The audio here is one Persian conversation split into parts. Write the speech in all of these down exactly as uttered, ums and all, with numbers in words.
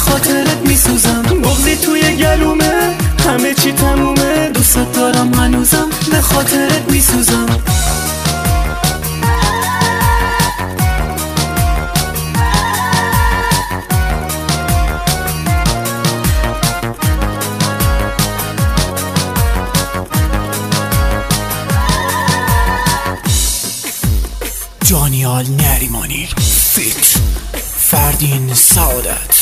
خاطرت میسوزم. بغضی توی گلومه، همه چی تمومه، دوست دارم هنوزم، به خاطرت میسوزم. دانیال نریمانی فیت فردین سعادت.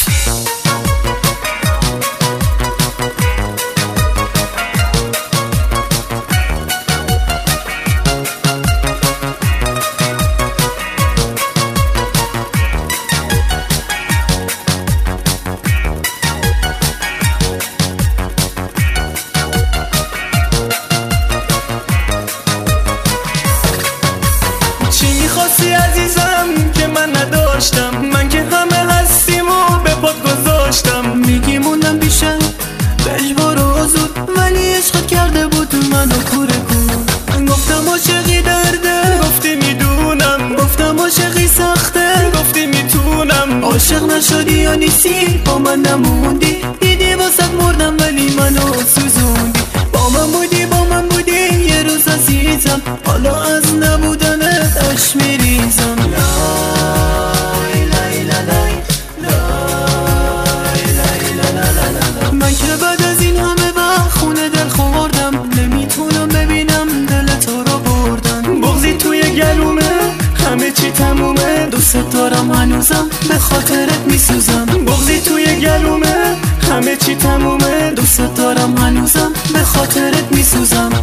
خواستی عزیزم که من نداشتم، من که همه هستیم و به پات گذاشتم. میگی موندم بیشتر به اجبار و زود، ولی عشق کرده بود منو کوره کن. گفتم عاشقی درده، گفتی میدونم. گفتم عاشقی سخته، گفتی میتونم. عاشق نشدی یا نیستی، با من نموندی. دیدی واسط مردم ولی منو سوزوندی. با من بودی با من بودی یه روز عزیزم، حالا از نبودنت اش میریزم. لای لای لای لای لای لای. من که بعد از این همه وقت خونه دل خوردم، نمیتونم ببینم دل تو رو بردم. بغضی توی گلومه، همه چی تمومه، دوست دارم هنوزم، به خاطرت میسوزم. بغضی توی گلومه، همه چی تمومه، دوست دارم هنوزم، به خاطرت میسوزم.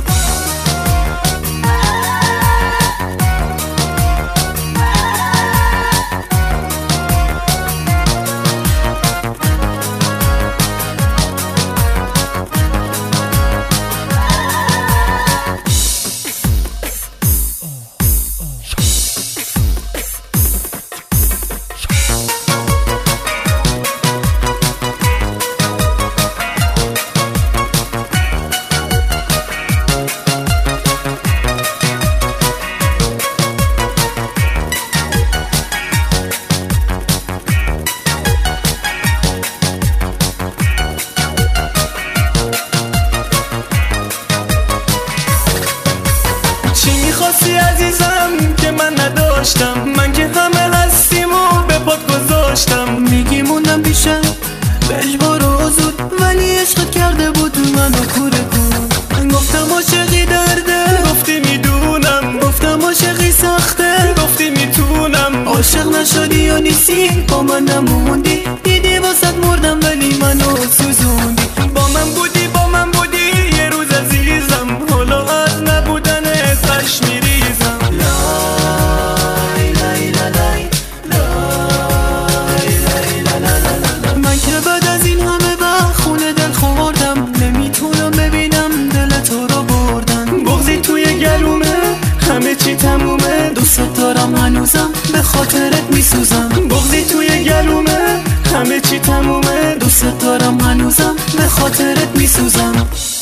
خواستی عزیزم که من نداشتم، من که همه هستیم و به پات گذاشتم. میگی موندم بیشتر به اجبار و زود، ولی عشق کرده بود منو کوره کن. گفتم عاشقی درده، گفتی میدونم. گفتم عاشقی سخته، گفتی میتونم. عاشق نشدی یا نیستی، با من نموندی. دیدی واسط مردم ولی منو سوزوندی. با من بودی با من بودی یه روز عزیزم، حالا از نبودن ازش میریزم. لای لای لای لای لای لای. من که بعد از این همه وقت خونه دل خوردم، نمیتونم ببینم دل تو رو بردم. بغضی توی گلومه، همه چی تمومه، دوست دارم هنوزم، به خاطرت میسوزم. بغضی توی گلومه، همه چی تمومه، دوست دارم هنوزم، به خاطرت میسوزم.